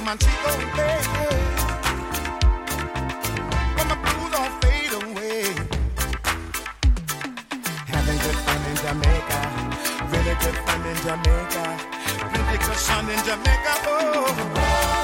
Montego Bay. When my blues all fade away. Having good fun in Jamaica. Really good fun in Jamaica. Really good sun in Jamaica. Oh.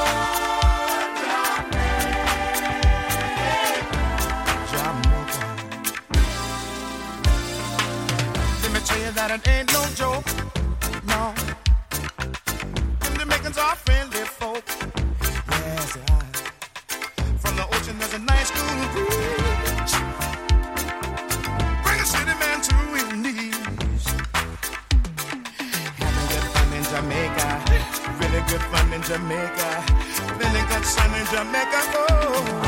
That it ain't no joke, no. Them Jamaicans are friendly folk. Yes, they are. From the ocean there's a nice cool breeze. Bring a city man to his knees. Having good fun in Jamaica. Really good fun in Jamaica. Really good sun in Jamaica. Oh.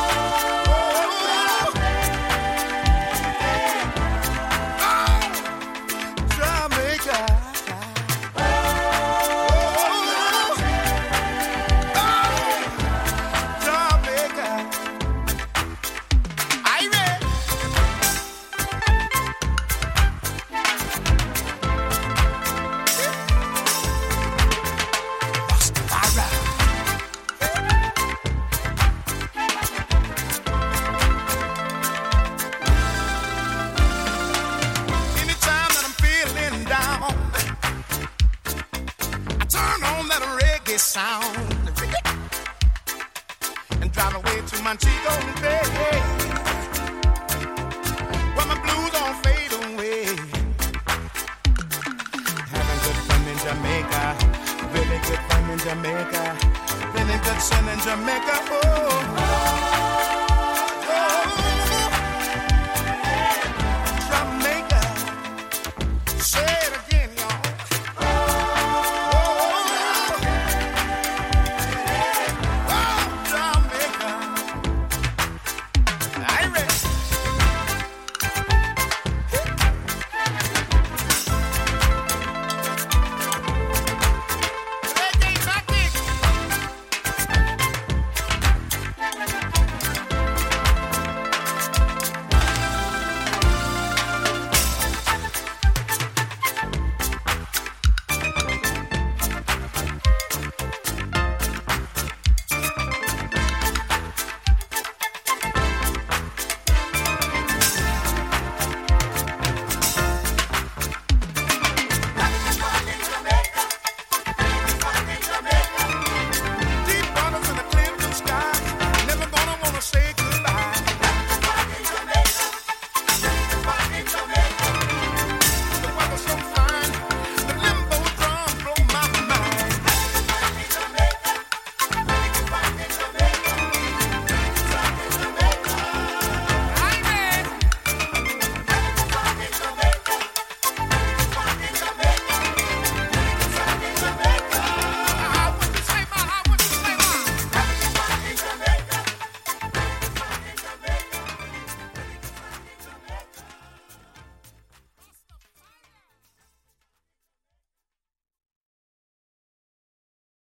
Sound and drive away to Montego Bay, where my blues all fade away. Having good fun in Jamaica, really good fun in Jamaica, really good sun in Jamaica. Oh.